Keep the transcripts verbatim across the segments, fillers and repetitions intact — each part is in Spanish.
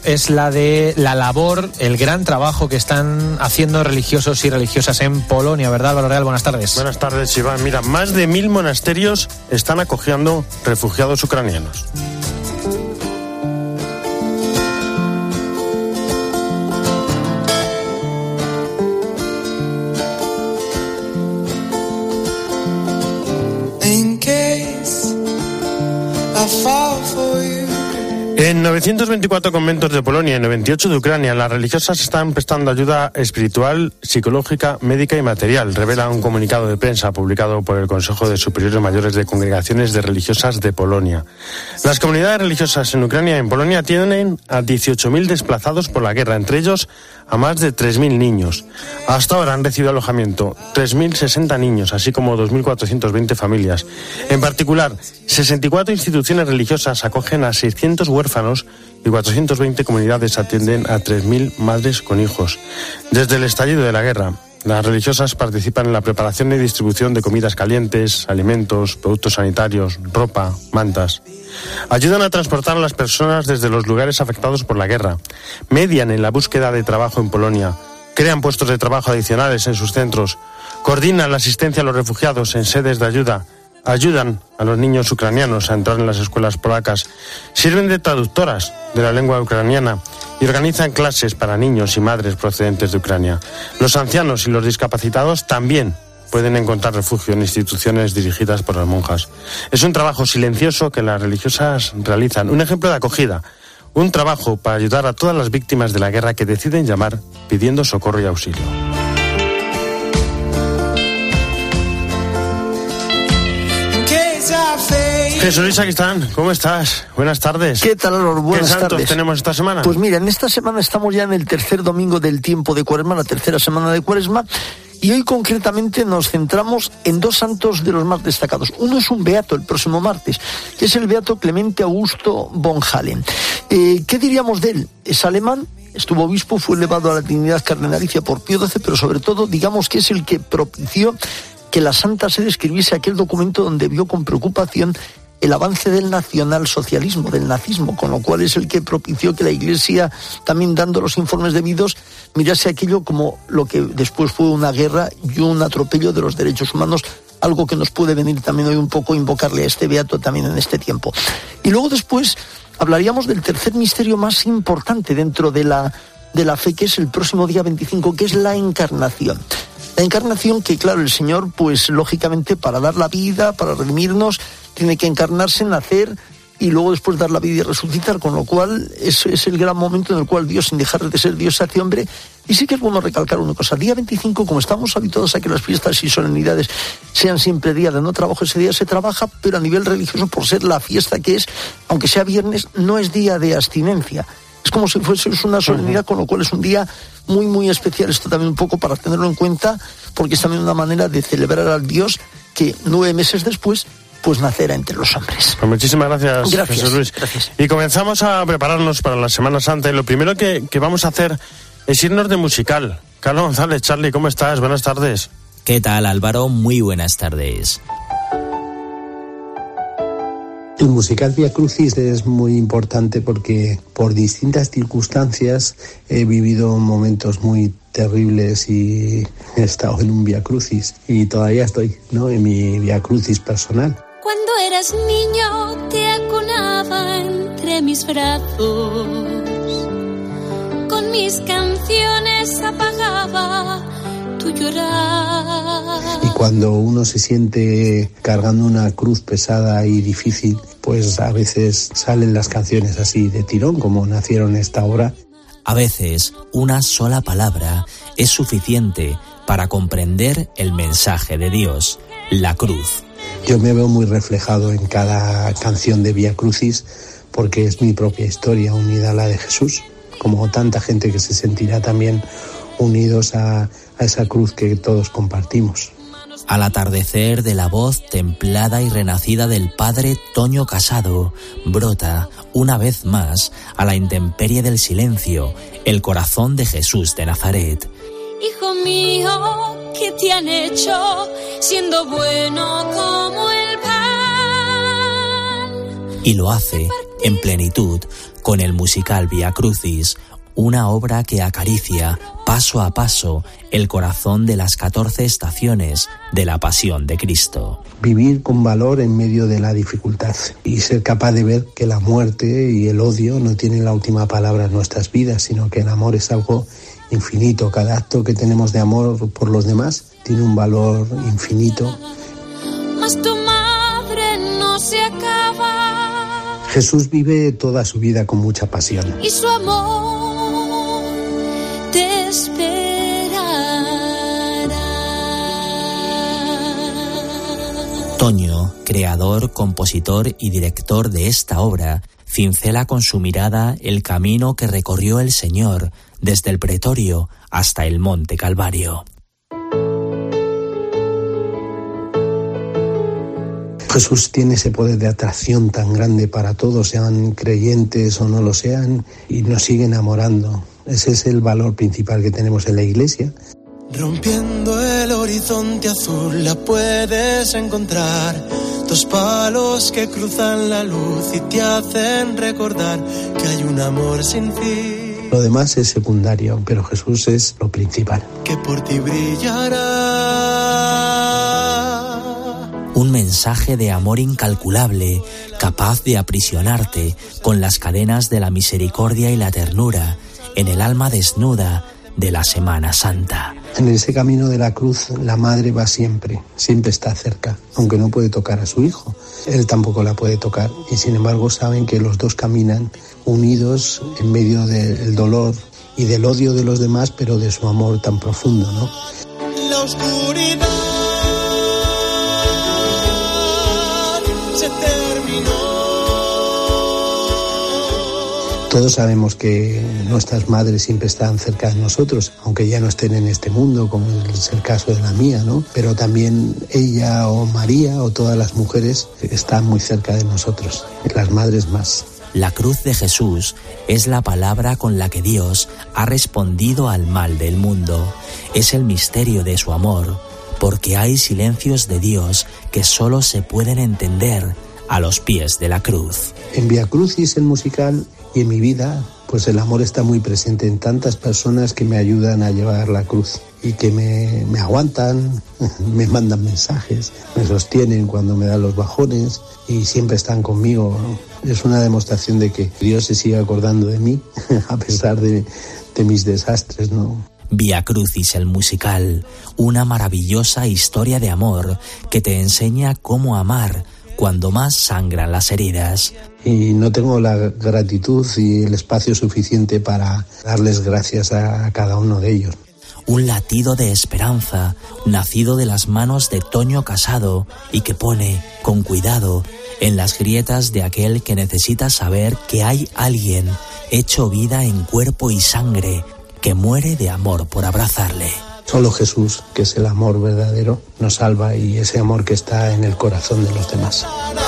es la de la labor, el gran trabajo que están haciendo religiosos y religiosas en Polonia, ¿verdad, Álvaro Real? Buenas tardes. Buenas tardes, Iván. Mira, más de mil monasterios están acogiendo refugiados ucranianos. En novecientos veinticuatro conventos de Polonia y noventa y ocho de Ucrania, las religiosas están prestando ayuda espiritual, psicológica, médica y material, revela un comunicado de prensa publicado por el Consejo de Superiores Mayores de Congregaciones de Religiosas de Polonia. Las comunidades religiosas en Ucrania y en Polonia tienen a dieciocho mil desplazados por la guerra, entre ellos a más de tres mil niños. Hasta ahora han recibido alojamiento tres mil sesenta niños, así como dos mil cuatrocientas veinte familias. En particular, sesenta y cuatro instituciones religiosas acogen a seiscientos huérfanos y cuatrocientas veinte comunidades atienden a tres mil madres con hijos. Desde el estallido de la guerra, las religiosas participan en la preparación y distribución de comidas calientes, alimentos, productos sanitarios, ropa, mantas. Ayudan a transportar a las personas desde los lugares afectados por la guerra. Median en la búsqueda de trabajo en Polonia. Crean puestos de trabajo adicionales en sus centros. Coordinan la asistencia a los refugiados en sedes de ayuda. Ayudan a los niños ucranianos a entrar en las escuelas polacas. Sirven de traductoras de la lengua ucraniana y organizan clases para niños y madres procedentes de Ucrania. Los ancianos y los discapacitados también pueden encontrar refugio en instituciones dirigidas por las monjas. Es un trabajo silencioso que las religiosas realizan, un ejemplo de acogida, un trabajo para ayudar a todas las víctimas de la guerra que deciden llamar pidiendo socorro y auxilio. Jesús Luis Aquistán, ¿cómo estás? Buenas tardes. ¿Qué tal, Álvaro? Buenas ¿Qué santos tardes. tenemos esta semana? Pues mira, en esta semana estamos ya en el tercer domingo del tiempo de Cuaresma, la tercera semana de Cuaresma, y hoy concretamente nos centramos en dos santos de los más destacados. Uno es un beato, el próximo martes, que es el beato Clemente Augusto von Halen. Eh, ¿Qué diríamos de él? Es alemán, estuvo obispo, fue elevado a la dignidad cardenalicia por Pío doce, pero sobre todo, digamos que es el que propició que la Santa Sede escribiese aquel documento donde vio con preocupación el avance del nacionalsocialismo, del nazismo, con lo cual es el que propició que la Iglesia, también dando los informes debidos, mirase aquello como lo que después fue una guerra y un atropello de los derechos humanos, algo que nos puede venir también hoy un poco invocarle a este beato también en este tiempo. Y luego después hablaríamos del tercer misterio más importante dentro de la, de la fe, que es el próximo día veinticinco, que es la encarnación. La encarnación que, claro, el Señor, pues lógicamente para dar la vida, para redimirnos, tiene que encarnarse, nacer y luego después dar la vida y resucitar, con lo cual es, es el gran momento en el cual Dios, sin dejar de ser Dios, se hace hombre. Y sí que es bueno recalcar una cosa: día veinticinco, como estamos habituados a que las fiestas y solemnidades sean siempre día de no trabajo, ese día se trabaja, pero a nivel religioso, por ser la fiesta que es, aunque sea viernes, no es día de abstinencia. Es como si fuese una solemnidad, con lo cual es un día muy, muy especial. Esto también un poco para tenerlo en cuenta, porque es también una manera de celebrar al Dios que nueve meses después pues nacerá entre los hombres. Pues muchísimas gracias, gracias, Jesús Luis. Gracias. Y comenzamos a prepararnos para la Semana Santa, y lo primero que, que vamos a hacer es irnos de musical. Carlos González, Charlie, ¿cómo estás? Buenas tardes. ¿Qué tal, Álvaro? Muy buenas tardes. El musical Vía Crucis es muy importante porque por distintas circunstancias he vivido momentos muy terribles y he estado en un Vía Crucis y todavía estoy, ¿no?, en mi Vía Crucis personal. Cuando eras niño te acunaba entre mis brazos, con mis canciones apagaba tu llorar. Y cuando uno se siente cargando una cruz pesada y difícil, pues a veces salen las canciones así de tirón, como nacieron esta obra. A veces una sola palabra es suficiente para comprender el mensaje de Dios, la cruz. Yo me veo muy reflejado en cada canción de Vía Crucis porque es mi propia historia unida a la de Jesús, como tanta gente que se sentirá también unidos a, a esa cruz que todos compartimos. Al atardecer de la voz templada y renacida del padre Toño Casado, brota, una vez más, a la intemperie del silencio, el corazón de Jesús de Nazaret. Hijo mío, ¿qué te han hecho, siendo bueno como el pan? Y lo hace, en plenitud, con el musical Via Crucis, una obra que acaricia paso a paso el corazón de las catorce estaciones de la Pasión de Cristo. Vivir con valor en medio de la dificultad y ser capaz de ver que la muerte y el odio no tienen la última palabra en nuestras vidas, sino que el amor es algo infinito. Cada acto que tenemos de amor por los demás tiene un valor infinito. Mas tu madre no se acaba. Jesús vive toda su vida con mucha pasión. Y su amor te esperará. Toño, creador, compositor y director de esta obra, cincela con su mirada el camino que recorrió el Señor desde el Pretorio hasta el Monte Calvario. Jesús tiene ese poder de atracción tan grande para todos, sean creyentes o no lo sean, y nos sigue enamorando. Ese es el valor principal que tenemos en la Iglesia. Rompiendo el horizonte azul la puedes encontrar. Dos palos que cruzan la luz y te hacen recordar que hay un amor sin fin. Lo demás es secundario, pero Jesús es lo principal. Que por ti brillará. Un mensaje de amor incalculable, capaz de aprisionarte con las cadenas de la misericordia y la ternura en el alma desnuda de la Semana Santa. En ese camino de la cruz, la madre va siempre, siempre está cerca, aunque no puede tocar a su hijo. Él tampoco la puede tocar, y sin embargo saben que los dos caminan unidos en medio del dolor y del odio de los demás, pero de su amor tan profundo, ¿no? La oscuridad se terminó. Todos sabemos que nuestras madres siempre están cerca de nosotros, aunque ya no estén en este mundo, como es el caso de la mía, ¿no? Pero también ella o María o todas las mujeres están muy cerca de nosotros, las madres más. La cruz de Jesús es la palabra con la que Dios ha respondido al mal del mundo. Es el misterio de su amor, porque hay silencios de Dios que solo se pueden entender a los pies de la cruz. En Via Crucis, el musical, y en mi vida, pues el amor está muy presente en tantas personas que me ayudan a llevar la cruz y que me, me aguantan, me mandan mensajes, me sostienen cuando me dan los bajones y siempre están conmigo, ¿no? Es una demostración de que Dios se sigue acordando de mí a pesar de, de mis desastres, ¿no? Via Crucis, el musical, una maravillosa historia de amor que te enseña cómo amar cuando más sangran las heridas. Y no tengo la gratitud y el espacio suficiente para darles gracias a cada uno de ellos. Un latido de esperanza, nacido de las manos de Toño Casado y que pone, con cuidado, en las grietas de aquel que necesita saber que hay alguien hecho vida en cuerpo y sangre que muere de amor por abrazarle. Solo Jesús, que es el amor verdadero, nos salva, y ese amor que está en el corazón de los demás.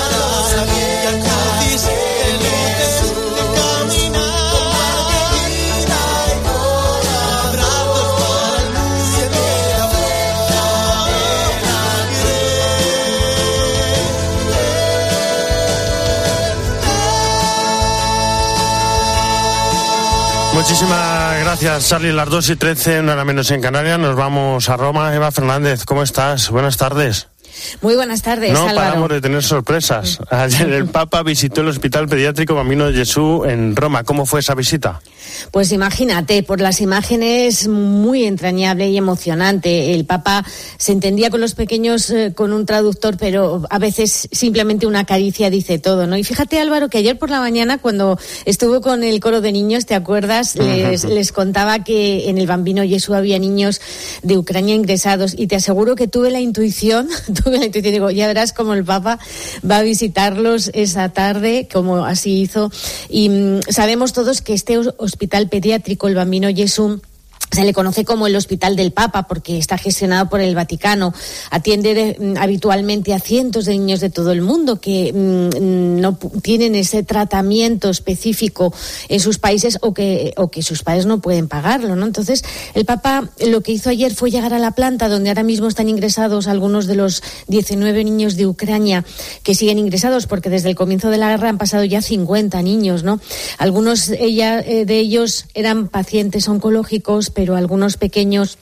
Muchísimas gracias, Charly. Las dos y trece, una hora menos en Canarias. Nos vamos a Roma. Eva Fernández, ¿cómo estás? Buenas tardes. Muy buenas tardes, No Álvaro. paramos de tener sorpresas. Ayer el Papa visitó el Hospital Pediátrico Bambino Gesù en Roma. ¿Cómo fue esa visita? Pues imagínate, por las imágenes, muy entrañable y emocionante. El Papa se entendía con los pequeños eh, con un traductor, pero a veces simplemente una caricia dice todo, ¿no? Y fíjate, Álvaro, que ayer por la mañana, cuando estuvo con el coro de niños, ¿te acuerdas? Les, les contaba que en el Bambino Gesù había niños de Ucrania ingresados, y te aseguro que tuve la intuición, tuve la intuición, digo, ya verás cómo el Papa va a visitarlos esa tarde, como así hizo. Y mmm, sabemos todos que este hospital pediátrico, el Bambino Gesù, Se le conoce como el Hospital del Papa porque está gestionado por el Vaticano. Atiende de, habitualmente a cientos de niños de todo el mundo que mmm, no tienen ese tratamiento específico en sus países o que, o que sus padres no pueden pagarlo, ¿no? Entonces, el Papa lo que hizo ayer fue llegar a la planta donde ahora mismo están ingresados algunos de los diecinueve niños de Ucrania que siguen ingresados porque desde el comienzo de la guerra han pasado ya cincuenta niños, ¿no? Algunos ella, eh, de ellos eran pacientes oncológicos, pero pero algunos pequeños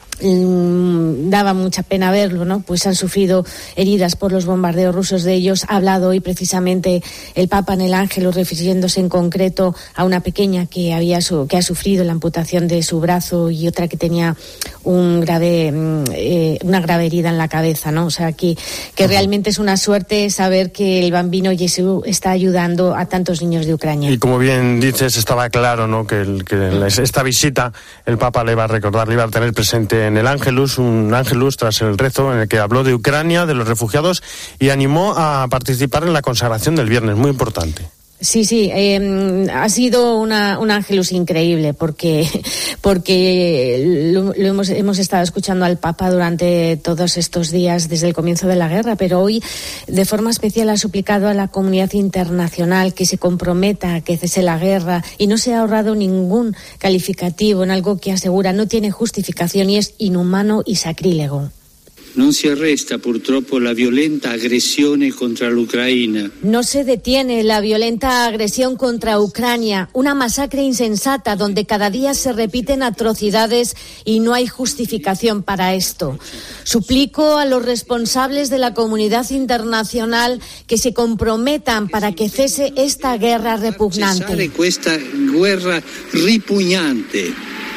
mmm, daba mucha pena verlo, ¿no? Pues han sufrido heridas por los bombardeos rusos de ellos. Ha hablado hoy precisamente el Papa en el Ángelus, refiriéndose en concreto a una pequeña que había su, que ha sufrido la amputación de su brazo y otra que tenía un grave, eh, una grave herida en la cabeza, ¿no? O sea, que, que realmente es una suerte saber que el Bambino Jesús está ayudando a tantos niños de Ucrania. Y como bien dices, estaba claro, ¿no?, que, el, que esta visita el Papa le iba a recordar, le iba a tener presente en el Ángelus, un Ángelus tras el rezo en el que habló de Ucrania, de los refugiados y animó a participar en la consagración del viernes, muy importante. Sí, sí, eh, ha sido una, un ángelus increíble porque, porque lo, lo hemos, hemos estado escuchando al Papa durante todos estos días desde el comienzo de la guerra, pero hoy de forma especial ha suplicado a la comunidad internacional que se comprometa a que cese la guerra y no se ha ahorrado ningún calificativo en algo que asegura no tiene justificación y es inhumano y sacrílego. Non si arresta purtroppo la violenta aggressione contra l'Ucraina. No se detiene la violenta agresión contra Ucrania, una masacre insensata donde cada día se repiten atrocidades y no hay justificación para esto. Suplico a los responsables de la comunidad internacional que se comprometan para que cese esta guerra repugnante. Cesare questa guerra ripugnante.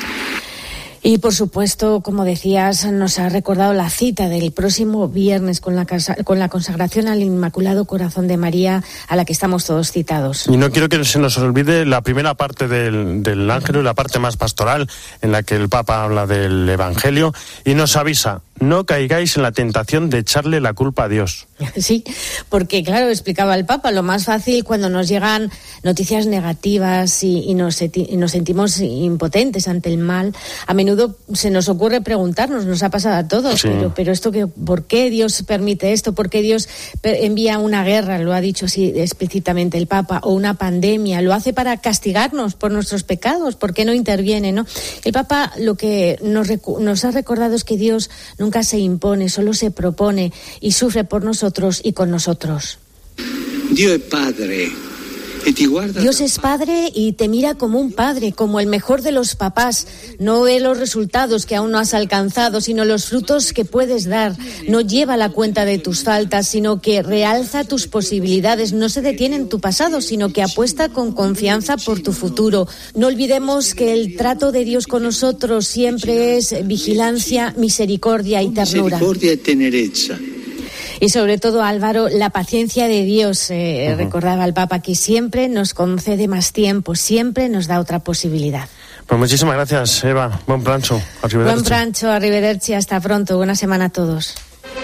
Y, por supuesto, como decías, nos ha recordado la cita del próximo viernes con la, con la consagración al Inmaculado Corazón de María, a la que estamos todos citados. Y no quiero que se nos olvide la primera parte del, del Ángel, la parte más pastoral, en la que el Papa habla del Evangelio y nos avisa: no caigáis en la tentación de echarle la culpa a Dios. Sí, porque, claro, explicaba el Papa, lo más fácil cuando nos llegan noticias negativas y, y, nos, y nos sentimos impotentes ante el mal, a menudo se nos ocurre preguntarnos, nos ha pasado a todos, sí. pero, pero esto que, ¿por qué Dios permite esto? ¿Por qué Dios envía una guerra? Lo ha dicho así explícitamente el Papa, o una pandemia. ¿Lo hace para castigarnos por nuestros pecados? ¿Por qué no interviene, no? El Papa lo que nos, nos ha recordado es que Dios nunca se impone, solo se propone y sufre por nosotros y con nosotros. Dios es Padre. Dios es padre y te mira como un padre, como el mejor de los papás. No ve los resultados que aún no has alcanzado, sino los frutos que puedes dar. No lleva la cuenta de tus faltas, sino que realza tus posibilidades. No se detiene en tu pasado, sino que apuesta con confianza por tu futuro. No olvidemos que el trato de Dios con nosotros siempre es vigilancia, misericordia y ternura. Misericordia y tenerezza. Y sobre todo, Álvaro, la paciencia de Dios, eh, uh-huh. recordaba el Papa, que siempre nos concede más tiempo, siempre nos da otra posibilidad. Pues muchísimas gracias, Eva. Buen prancho. Buen prancho, arrivederci, hasta pronto. Buena semana a todos.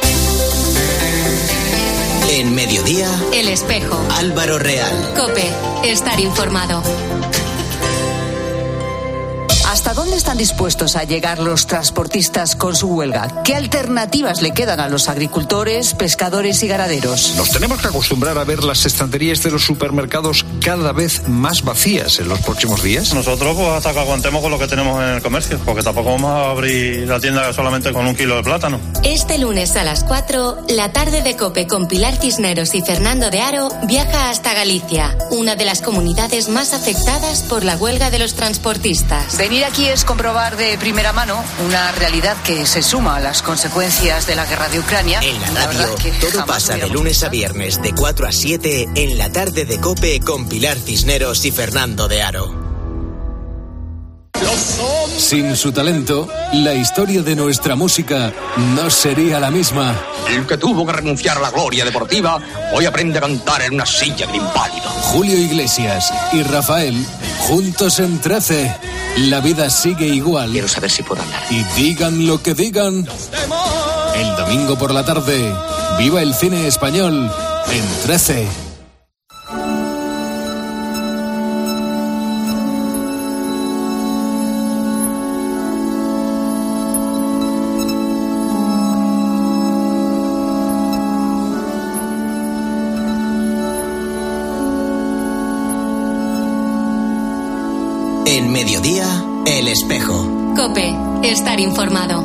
En Mediodía, El Espejo. Álvaro Real. COPE, estar informado. ¿Hasta dónde están dispuestos a llegar los transportistas con su huelga? ¿Qué alternativas le quedan a los agricultores, pescadores y ganaderos? Nos tenemos que acostumbrar a ver las estanterías de los supermercados cada vez más vacías en los próximos días. Nosotros pues hasta que aguantemos con lo que tenemos en el comercio, porque tampoco vamos a abrir la tienda solamente con un kilo de plátano. Este lunes a las cuatro, la tarde de COPE con Pilar Cisneros y Fernando de Aro viaja hasta Galicia, una de las comunidades más afectadas por la huelga de los transportistas. Venir aquí es comprobar de primera mano una realidad que se suma a las consecuencias de la guerra de Ucrania. En la radio, la todo pasa de lunes a viernes de cuatro a siete en la tarde de COPE con Pilar Cisneros y Fernando de Aro. Sin su talento, la historia de nuestra música no sería la misma. El que tuvo que renunciar a la gloria deportiva, hoy aprende a cantar en una silla de inválido. Julio Iglesias y Rafael, juntos en trece. La vida sigue igual. Quiero saber si puedo hablar. Y digan lo que digan. El domingo por la tarde, viva el cine español en trece. mediodía, El Espejo. COPE, estar informado.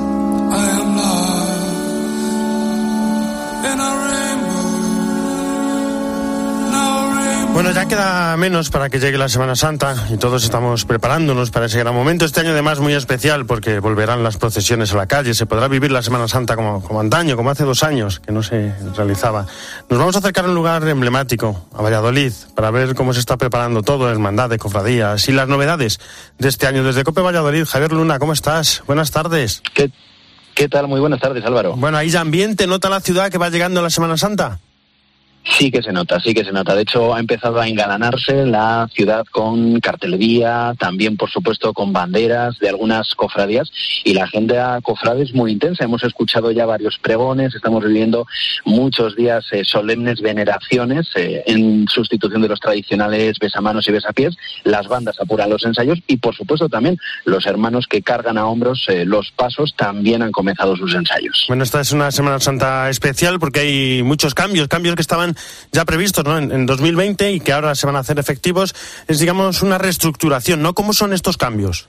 Bueno, ya queda menos para que llegue la Semana Santa y todos estamos preparándonos para ese gran momento. Este año además muy especial porque volverán las procesiones a la calle, se podrá vivir la Semana Santa como, como antaño, como hace dos años que no se realizaba. Nos vamos a acercar a un lugar emblemático, a Valladolid, para ver cómo se está preparando todo, hermandades, cofradías y las novedades de este año. Desde COPE Valladolid, Javier Luna, ¿cómo estás? Buenas tardes. ¿Qué, qué tal? Muy buenas tardes, Álvaro. Bueno, ¿ahí ya ambiente? ¿Nota la ciudad que va llegando la Semana Santa? Sí que se nota, sí que se nota. De hecho, ha empezado a engalanarse la ciudad con cartelería, también, por supuesto, con banderas de algunas cofradías, y la agenda cofrade es muy intensa. Hemos escuchado ya varios pregones, estamos viviendo muchos días eh, solemnes veneraciones eh, en sustitución de los tradicionales besamanos y besapiés. Las bandas apuran los ensayos y, por supuesto, también los hermanos que cargan a hombros eh, los pasos también han comenzado sus ensayos. Bueno, esta es una Semana Santa especial porque hay muchos cambios, cambios que estaban ya previstos, ¿no?, en, en dos mil veinte y que ahora se van a hacer efectivos. Es, digamos, una reestructuración, ¿no? ¿Cómo son estos cambios?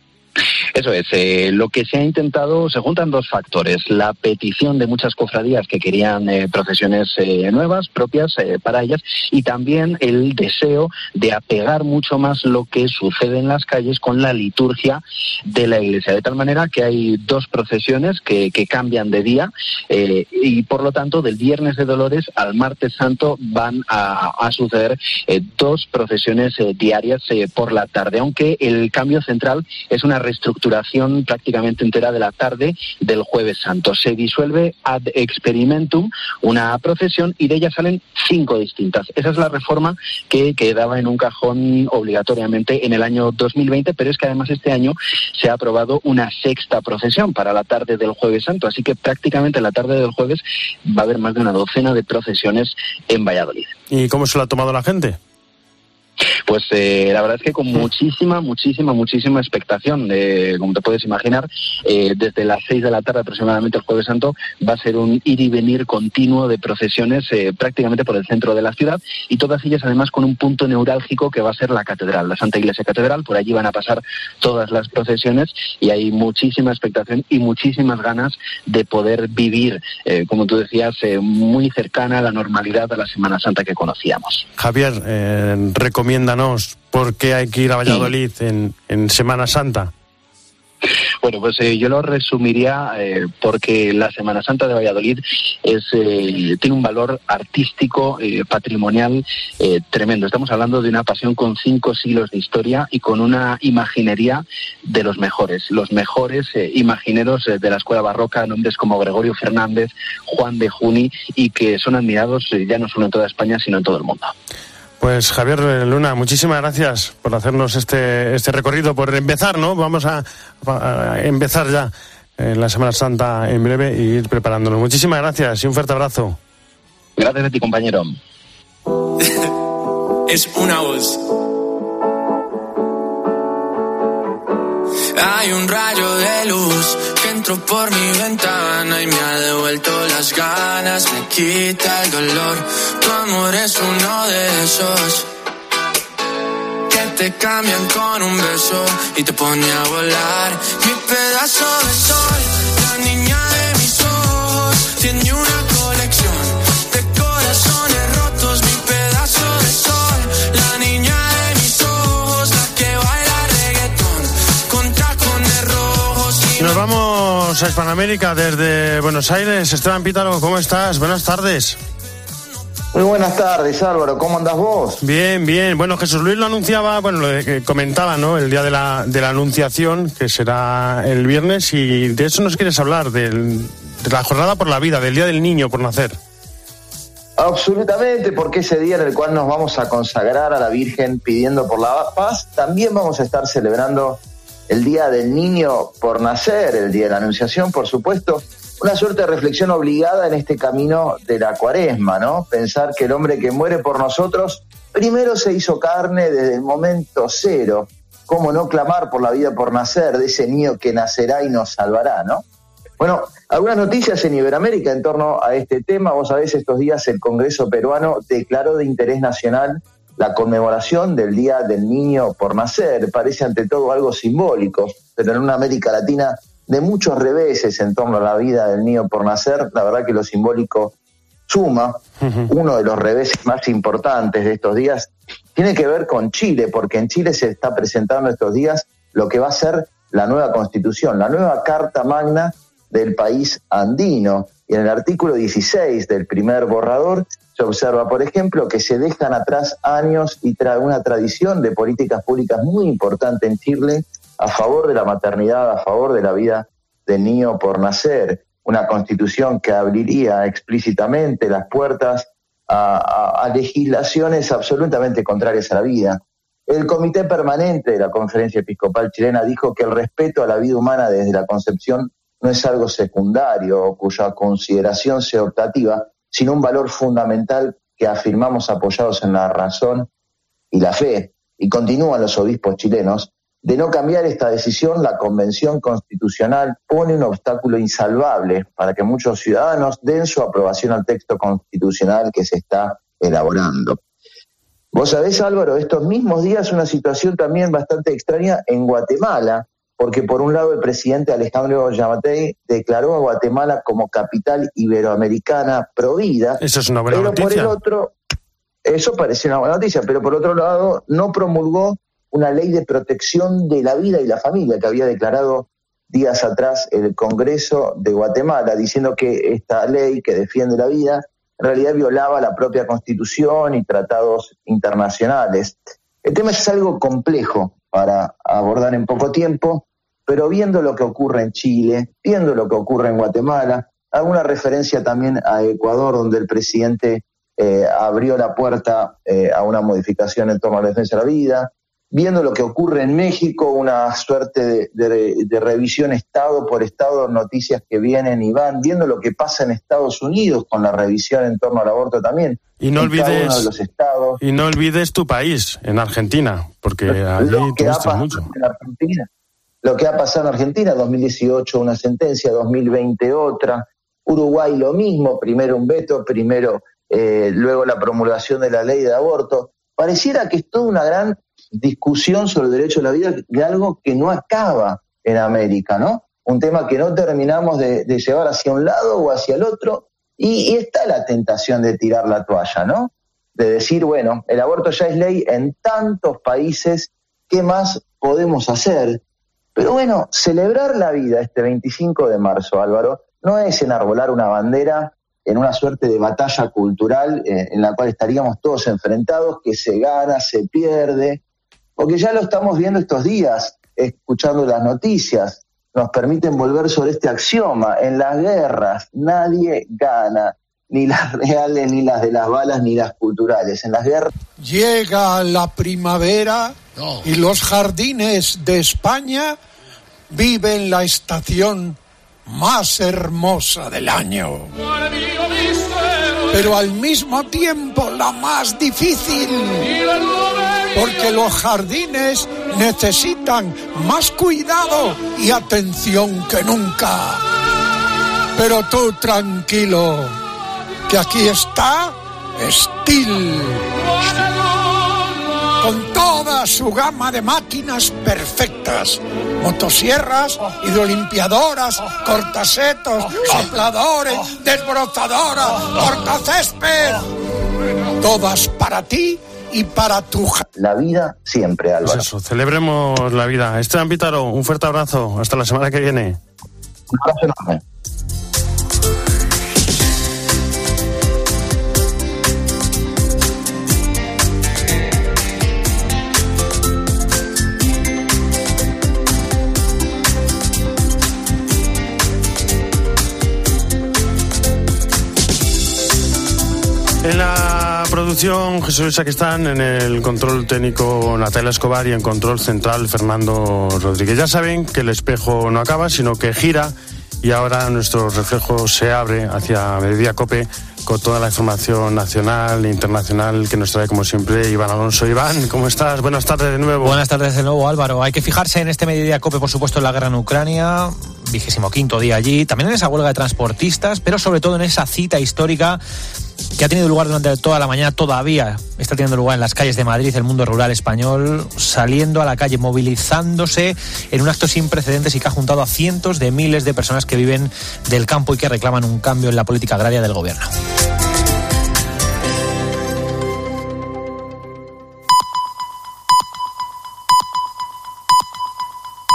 Eso es, eh, lo que se ha intentado, se juntan dos factores: la petición de muchas cofradías que querían eh, procesiones eh, nuevas, propias eh, para ellas, y también el deseo de apegar mucho más lo que sucede en las calles con la liturgia de la Iglesia, de tal manera que hay dos procesiones que, que cambian de día eh, y por lo tanto del Viernes de Dolores al Martes Santo van a, a suceder eh, dos procesiones eh, diarias eh, por la tarde, aunque el cambio central es una reestructuración prácticamente entera de la tarde del Jueves Santo. Se disuelve ad experimentum una procesión y de ella salen cinco distintas. Esa es la reforma que quedaba en un cajón obligatoriamente en el año dos mil veinte, pero es que además este año se ha aprobado una sexta procesión para la tarde del Jueves Santo, así que prácticamente en la tarde del jueves va a haber más de una docena de procesiones en Valladolid. ¿Y cómo se lo ha tomado la gente? Pues eh, la verdad es que con muchísima, muchísima, muchísima expectación. Eh, como te puedes imaginar, eh, desde las seis de la tarde aproximadamente el Jueves Santo va a ser un ir y venir continuo de procesiones eh, prácticamente por el centro de la ciudad, y todas ellas además con un punto neurálgico que va a ser la catedral, la Santa Iglesia Catedral. Por allí van a pasar todas las procesiones y hay muchísima expectación y muchísimas ganas de poder vivir, eh, como tú decías, eh, muy cercana a la normalidad de la Semana Santa que conocíamos. Javier, eh, recomiéndanos por qué hay que ir a Valladolid en, en Semana Santa. Bueno, pues eh, yo lo resumiría eh, porque la Semana Santa de Valladolid es eh, tiene un valor artístico, eh, patrimonial eh, tremendo. Estamos hablando de una pasión con cinco siglos de historia y con una imaginería de los mejores, los mejores eh, imagineros eh, de la escuela barroca, nombres como Gregorio Fernández, Juan de Juni, y que son admirados eh, ya no solo en toda España, sino en todo el mundo. Pues Javier Luna, muchísimas gracias por hacernos este este recorrido, por empezar, ¿no? Vamos a, a empezar ya en la Semana Santa en breve y ir preparándonos. Muchísimas gracias y un fuerte abrazo. Gracias a ti, compañero. Es una voz. Hay un rayo de luz que entró por mi ventana y me ha devuelto las ganas, me quita el dolor. Tu amor es uno de esos que te cambian con un beso y te pone a volar. Mi pedazo de sol, la niña de mis ojos, tiene una colección de corazones rotos. Mi pedazo de sol, la niña de mis ojos, la que baila reggaetón con tacones rojos. Nos vamos a Hispanoamérica desde Buenos Aires. Esteban Pítaro, ¿cómo estás? Buenas tardes. Muy buenas tardes, Álvaro. ¿Cómo andás vos? Bien, bien. Bueno, Jesús Luis lo anunciaba, bueno, lo que comentaba, ¿no? El día de la, de la Anunciación, que será el viernes, y de eso nos quieres hablar, del, de la Jornada por la Vida, del Día del Niño por Nacer. Absolutamente, porque ese día en el cual nos vamos a consagrar a la Virgen pidiendo por la paz, también vamos a estar celebrando el Día del Niño por Nacer, el Día de la Anunciación, por supuesto. Una suerte de reflexión obligada en este camino de la Cuaresma, ¿no? Pensar que el hombre que muere por nosotros primero se hizo carne desde el momento cero. ¿Cómo no clamar por la vida por nacer de ese niño que nacerá y nos salvará, ¿no? Bueno, algunas noticias en Iberoamérica en torno a este tema. Vos sabés, estos días el Congreso peruano declaró de interés nacional la conmemoración del Día del Niño por Nacer. Parece ante todo algo simbólico, pero en una América Latina de muchos reveses en torno a la vida del niño por nacer, la verdad que lo simbólico suma. Uh-huh. Uno de los reveses más importantes de estos días tiene que ver con Chile, porque en Chile se está presentando estos días lo que va a ser la nueva Constitución, la nueva Carta Magna del país andino. Y en el artículo dieciséis del primer borrador se observa, por ejemplo, que se dejan atrás años y tra- una tradición de políticas públicas muy importante en Chile a favor de la maternidad, a favor de la vida del niño por nacer. Una constitución que abriría explícitamente las puertas a, a, a legislaciones absolutamente contrarias a la vida. El Comité Permanente de la Conferencia Episcopal Chilena dijo que el respeto a la vida humana desde la concepción no es algo secundario o cuya consideración sea optativa, sino un valor fundamental que afirmamos apoyados en la razón y la fe. Y continúan los obispos chilenos: de no cambiar esta decisión, la Convención Constitucional pone un obstáculo insalvable para que muchos ciudadanos den su aprobación al texto constitucional que se está elaborando. Vos sabés, Álvaro, estos mismos días una situación también bastante extraña en Guatemala, porque por un lado el presidente Alejandro Yamatei declaró a Guatemala como capital iberoamericana provida. Eso es una buena pero noticia. Por el otro, eso parece una buena noticia, pero por otro lado no promulgó una ley de protección de la vida y la familia que había declarado días atrás el Congreso de Guatemala, diciendo que esta ley que defiende la vida en realidad violaba la propia Constitución y tratados internacionales. El tema es algo complejo para abordar en poco tiempo, pero viendo lo que ocurre en Chile, viendo lo que ocurre en Guatemala, hago una referencia también a Ecuador, donde el presidente eh, abrió la puerta eh, a una modificación en torno a la defensa de la vida, viendo lo que ocurre en México, una suerte de, de, de revisión estado por estado, noticias que vienen y van, viendo lo que pasa en Estados Unidos con la revisión en torno al aborto también. Y no en cada olvides uno de los estados. Y no olvides tu país, en Argentina, porque allí lo que ha tuviste pasado mucho. en Argentina, lo que ha pasado en Argentina, dos mil dieciocho una sentencia, dos mil veinte otra, Uruguay lo mismo, primero un veto, primero eh, luego la promulgación de la ley de aborto. Pareciera que es toda una gran discusión sobre el derecho a la vida de algo que no acaba en América, ¿no? Un tema que no terminamos de, de llevar hacia un lado o hacia el otro, y, y está la tentación de tirar la toalla, ¿no? De decir, bueno, el aborto ya es ley en tantos países, ¿qué más podemos hacer? Pero bueno, celebrar la vida este veinticinco de marzo, Álvaro, no es enarbolar una bandera en una suerte de batalla cultural eh, en la cual estaríamos todos enfrentados, que se gana, se pierde, porque ya lo estamos viendo estos días, escuchando las noticias, nos permiten volver sobre este axioma: en las guerras nadie gana, ni las reales, ni las de las balas, ni las culturales. En las guerras... Llega la primavera no. y los jardines de España viven la estación más hermosa del año, pero al mismo tiempo la más difícil, porque los jardines necesitan más cuidado y atención que nunca. Pero tú tranquilo, que aquí está Stihl, con toda su gama de máquinas perfectas: motosierras, hidrolimpiadoras, cortasetos, sopladores, desbrozadoras, cortacésped, todas para ti y para tu... La vida siempre, Álvaro. Pues eso, celebremos la vida. Esteban Pítaro, un fuerte abrazo. Hasta la semana que viene. Un abrazo enorme. En la producción, Jesús Luis Sacristán; en el control técnico, Natalia Escobar; y en control central, Fernando Rodríguez. Ya saben que el espejo no acaba, sino que gira, y ahora nuestro reflejo se abre hacia Mediodía COPE con toda la información nacional e internacional que nos trae, como siempre, Iván Alonso. Iván, ¿cómo estás? Buenas tardes de nuevo. Buenas tardes de nuevo, Álvaro. Hay que fijarse en este Mediodía COPE, por supuesto, en la guerra en Ucrania, vigésimo quinto día allí, también en esa huelga de transportistas, pero sobre todo en esa cita histórica que ha tenido lugar durante toda la mañana, todavía está teniendo lugar en las calles de Madrid, el mundo rural español, saliendo a la calle, movilizándose en un acto sin precedentes y que ha juntado a cientos de miles de personas que viven del campo y que reclaman un cambio en la política agraria del gobierno.